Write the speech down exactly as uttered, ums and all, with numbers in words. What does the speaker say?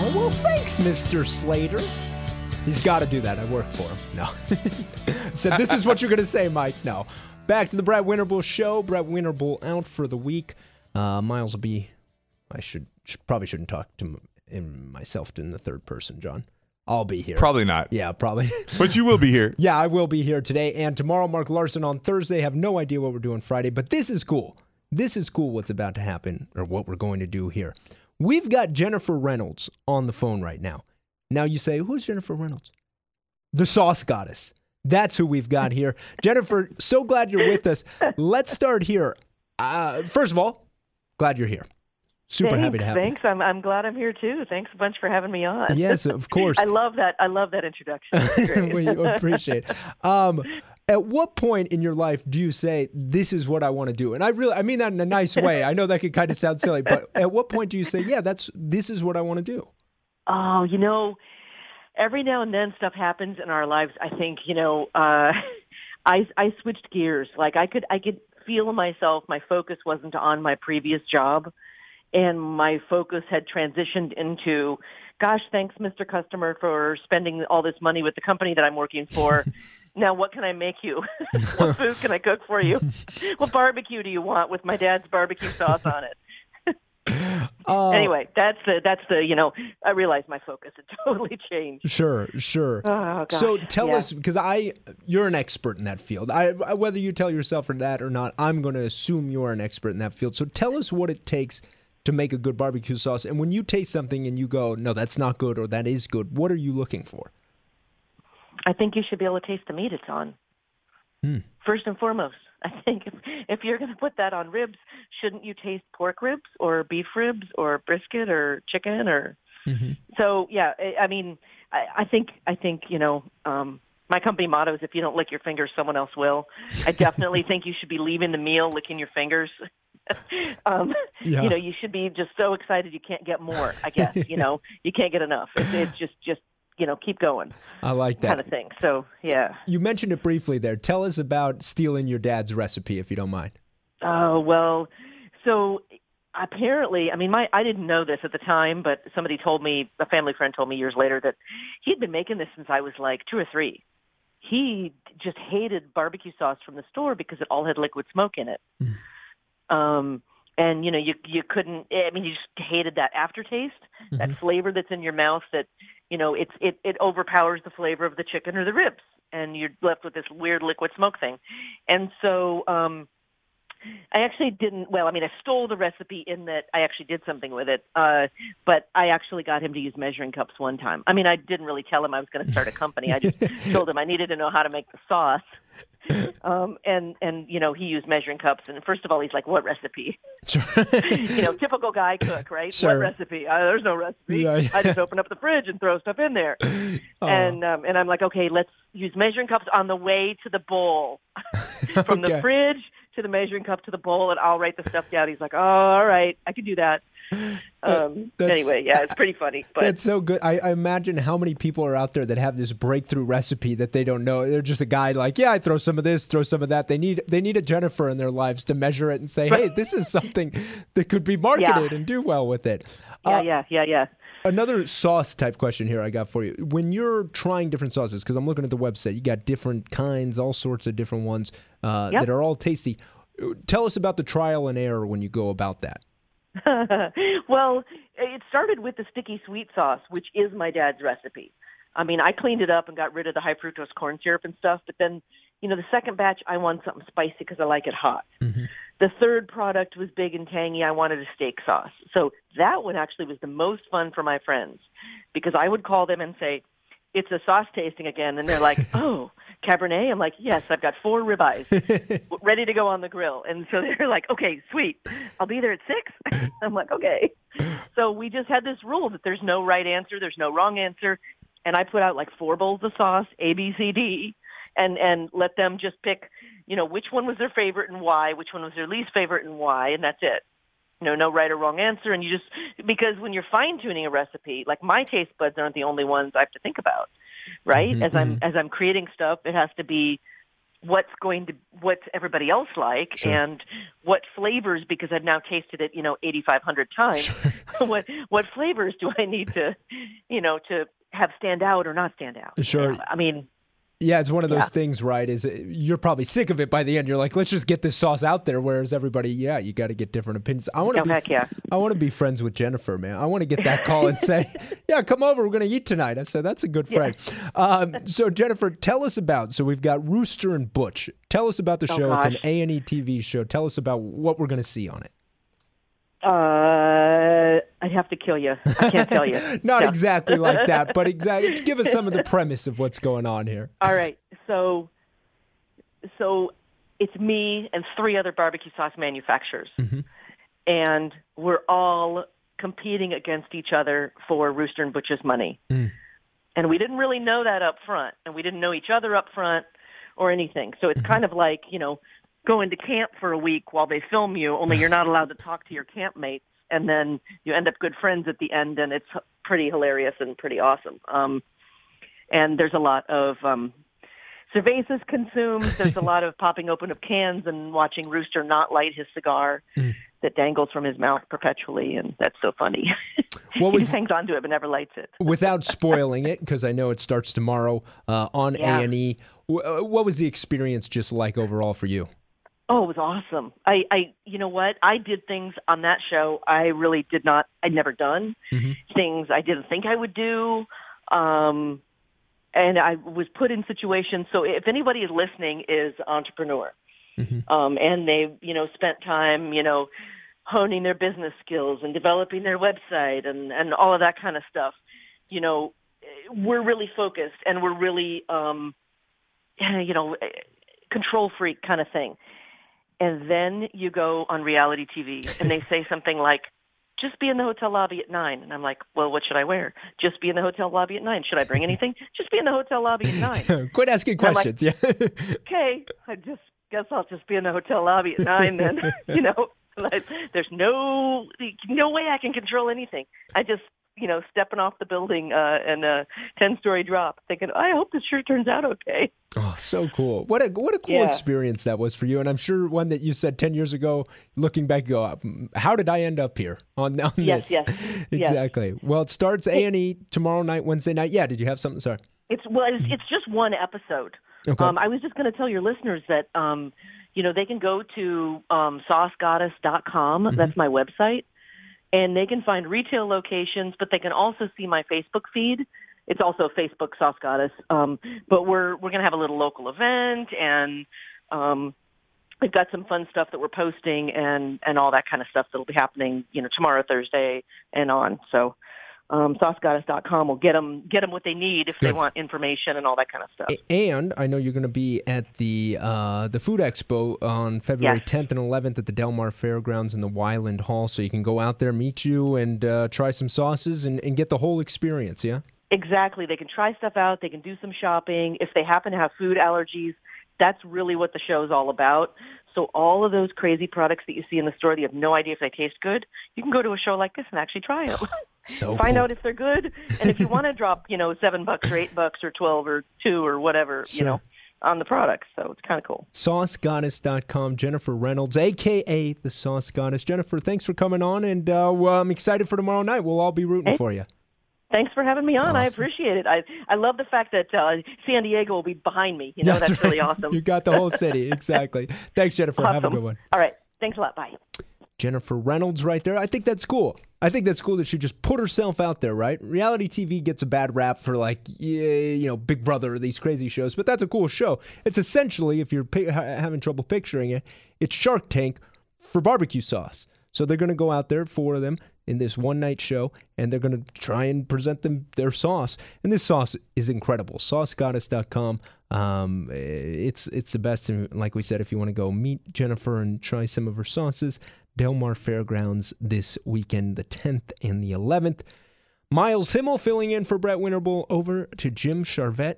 Oh, well, thanks, Mister Slater. He's got to do that. I work for him. No. Said, this is what you're going to say, Mike. No. Back to the Brett Winterble show. Brett Winterble out for the week. Uh, Miles will be, I should, should probably shouldn't talk to him, myself in the third person, John. I'll be here. Probably not. Yeah, probably. But you will be here. Yeah, I will be here today and tomorrow. Mark Larson on Thursday. Have no idea what we're doing Friday, but this is cool. This is cool what's about to happen or what we're going to do here. We've got Jennifer Reynolds on the phone right now. Now you say, who's Jennifer Reynolds? The Sauce Goddess. That's who we've got here. Jennifer, so glad you're with us. Let's start here. Uh, first of all, glad you're here. Super thanks, happy to have thanks. you. Thanks. I'm I'm glad I'm here too. Thanks a bunch for having me on. Yes, of course. I love that. I love that introduction. We appreciate it. Um, at what point in your life do you say, this is what I want to do? And I really, I mean that in a nice way. I know that could kind of sound silly, but at what point do you say, yeah, that's, this is what I want to do? Oh, you know, every now and then stuff happens in our lives. I think, you know, uh, I, I switched gears. Like I could, I could feel myself, my focus wasn't on my previous job. And my focus had transitioned into, gosh, thanks, Mister Customer, for spending all this money with the company that I'm working for. Now, what can I make you? What food can I cook for you? What barbecue do you want with my dad's barbecue sauce on it? Uh, anyway, that's the, that's the, you know, I realize my focus had totally changed. Sure, sure. Oh, gosh. So tell yeah. us, because I, you're an expert in that field. I, I, whether you tell yourself or that or not, I'm going to assume you're an expert in that field. So tell us what it takes to make a good barbecue sauce. And when you taste something and you go, no, that's not good or that is good, what are you looking for? I think you should be able to taste the meat it's on. Hmm. First and foremost, I think if, if you're going to put that on ribs, shouldn't you taste pork ribs or beef ribs or brisket or chicken or? Mm-hmm. So yeah, I, I mean, I, I think I think you know. Um, My company motto is, if you don't lick your fingers, someone else will. I definitely think you should be leaving the meal licking your fingers. um, yeah. You know, you should be just so excited you can't get more, I guess. You know, you can't get enough. It's, it's just, just, you know, keep going. I like that. Kind of thing. So, yeah. You mentioned it briefly there. Tell us about stealing your dad's recipe, if you don't mind. Oh, well, so apparently, I mean, my I didn't know this at the time, but somebody told me, a family friend told me years later that he'd been making this since I was like two or three. He just hated barbecue sauce from the store because it all had liquid smoke in it. Mm. Um, and, you know, you you couldn't, I mean, you just hated that aftertaste, mm-hmm. that flavor that's in your mouth that, you know, it's it, it overpowers the flavor of the chicken or the ribs. And you're left with this weird liquid smoke thing. And so um, I actually didn't, well, I mean, I stole the recipe in that I actually did something with it, uh, but I actually got him to use measuring cups one time. I mean, I didn't really tell him I was going to start a company. I just told him I needed to know how to make the sauce. Um, and, and, you know, he used measuring cups. And first of all, he's like, what recipe? Sure. You know, typical guy cook, right? Sure. What recipe? Uh, there's no recipe. Yeah, yeah. I just open up the fridge and throw stuff in there. Oh. And, um, and I'm like, okay, let's use measuring cups on the way to the bowl. From okay. the fridge to the measuring cup to the bowl, and I'll write the stuff down. He's like, oh, all right, I can do that. Um, anyway, yeah, it's pretty funny. But that's so good. I, I imagine how many people are out there that have this breakthrough recipe that they don't know. They're just a guy like, yeah, I throw some of this, throw some of that. They need they need a Jennifer in their lives to measure it and say, hey, this is something that could be marketed yeah. and do well with it. Yeah, uh, yeah, yeah, yeah. Another sauce type question here I got for you. When you're trying different sauces, because I'm looking at the website, you got different kinds, all sorts of different ones uh, yep. that are all tasty. Tell us about the trial and error when you go about that. Well, it started with the sticky sweet sauce, which is my dad's recipe. I mean, I cleaned it up and got rid of the high fructose corn syrup and stuff, but then, you know, the second batch, I wanted something spicy because I like it hot. Mm-hmm. The third product was big and tangy. I wanted a steak sauce. So that one actually was the most fun for my friends because I would call them and say, it's a sauce tasting again. And they're like, oh, Cabernet? I'm like, yes, I've got four ribeyes ready to go on the grill. And so they're like, okay, sweet. I'll be there at six. I'm like, okay. So we just had this rule that there's no right answer. There's no wrong answer. And I put out like four bowls of sauce, A, B, C, D, and, and let them just pick, you know, which one was their favorite and why, which one was their least favorite and why, and that's it. You know, no right or wrong answer. And you just, because when you're fine tuning a recipe, like my taste buds aren't the only ones I have to think about, right? Mm-hmm. As I'm, as I'm creating stuff, it has to be what's going to what's everybody else like, Sure. and what flavors, because I've now tasted it, you know, eighty-five hundred times. Sure. what what flavors do I need to, you know, to have stand out or not stand out? Sure. I mean, Yeah, it's one of those Yeah. things, right? Is you're probably sick of it by the end. You're like, let's just get this sauce out there. Whereas everybody, yeah, you got to get different opinions. I want to Oh, be, heck yeah. I want to be friends with Jennifer, man. I want to get that call and say, yeah, come over. We're going to eat tonight. I said, that's a good friend. Um, so Jennifer, tell us about. So we've got Rooster and Butch. Tell us about the Oh, show. It's an gosh. A and E T V show. Tell us about what we're going to see on it. uh, I'd have to kill you. I can't tell you. Not No. exactly like that, but exactly. Give us some of the premise of what's going on here. All right. So, so it's me and three other barbecue sauce manufacturers, Mhm. and we're all competing against each other for Rooster and Butch's money. Mm. And we didn't really know that up front, and we didn't know each other up front or anything. So it's kind of like, you know, going to camp for a week while they film you, only you're not allowed to talk to your campmates, and then you end up good friends at the end, and it's pretty hilarious and pretty awesome. Um, and there's a lot of um, cervezas consumed. There's a lot of popping open of cans and watching Rooster not light his cigar Mm. that dangles from his mouth perpetually, and that's so funny. What he was- just hangs on to it but never lights it. Without spoiling it, because I know it starts tomorrow uh, on Yeah. A and E, w- uh, what was the experience just like overall for you? Oh, it was awesome. I, I, you know what? I did things on that show I really did not, I'd never done. Mhm. Things I didn't think I would do. Um, and I was put in situations. So if anybody is listening is an entrepreneur, Mhm. um, and they, you know, spent time, you know, honing their business skills and developing their website and, and all of that kind of stuff, you know, we're really focused and we're really, um, you know, control freak kind of thing. And then you go on reality T V and they say something like, just be in the hotel lobby at nine. And I'm like, well, what should I wear? Just be in the hotel lobby at nine. Should I bring anything? Just be in the hotel lobby at nine. Quit asking I'm like- questions. yeah. Okay, I just guess I'll just be in the hotel lobby at nine then. You know, like, there's no no way I can control anything. I just, you know, stepping off the building uh, in a ten-story drop, thinking, I hope this sure turns out okay. Oh, so cool. What a what a cool Yeah. experience that was for you. And I'm sure one that you said ten years ago, looking back, you go, how did I end up here on, on Yes, this? yes, yes. Exactly. Well, it starts A and E tomorrow night, Wednesday night. Yeah, did you have something? Sorry. It's well, it's, it's just one episode. Okay. Um, I was just going to tell your listeners that, um, you know, they can go to um, sauce goddess dot com. Mm-hmm. That's my website. And they can find retail locations, but they can also see my Facebook feed. It's also Facebook Sauce Goddess. Um, but we're we're going to have a little local event, and um, we've got some fun stuff that we're posting and, and all that kind of stuff that'll be happening, you know, tomorrow, Thursday, and on. So um, sauce goddess dot com will get them, get them what they need if they Good. want information and all that kind of stuff. And I know you're going to be at the uh, the Food Expo on February Yes. tenth and eleventh at the Del Mar Fairgrounds in the Wyland Hall, so you can go out there, meet you, and uh, try some sauces and, and get the whole experience, yeah? Exactly. They can try stuff out. They can do some shopping. If they happen to have food allergies, that's really what the show is all about. So all of those crazy products that you see in the store that you have no idea if they taste good, you can go to a show like this and actually try them. So Find cool. out if they're good. And if you want to drop, you know, seven bucks or eight bucks or twelve or two or whatever, Sure. you know, on the products. So it's kind of cool. sauce goddess dot com, Jennifer Reynolds, a k a. the Sauce Goddess. Jennifer, thanks for coming on, and uh, well, I'm excited for tomorrow night. We'll all be rooting Hey. for you. Thanks for having me on. I Awesome. appreciate it. I I love the fact that uh, San Diego will be behind me. You know, that's, right. really awesome. You got the whole city. Exactly. Thanks, Jennifer. Have a Awesome. good one. All right. Thanks a lot. Bye. Jennifer Reynolds right there. I think that's cool. I think that's cool that she just put herself out there, right? Reality T V gets a bad rap for like, yeah, you know, Big Brother or these crazy shows, but that's a cool show. It's essentially, if you're pi- ha- having trouble picturing it, it's Shark Tank for barbecue sauce. So they're going to go out there, four of them, in this one-night show, and they're going to try and present them their sauce. And this sauce is incredible. sauce goddess dot com. Um, it's it's the best. And like we said, if you want to go meet Jennifer and try some of her sauces, Del Mar Fairgrounds this weekend, the tenth and the eleventh. Miles Himmel filling in for Brett Winterbull. Over to Jim Charvette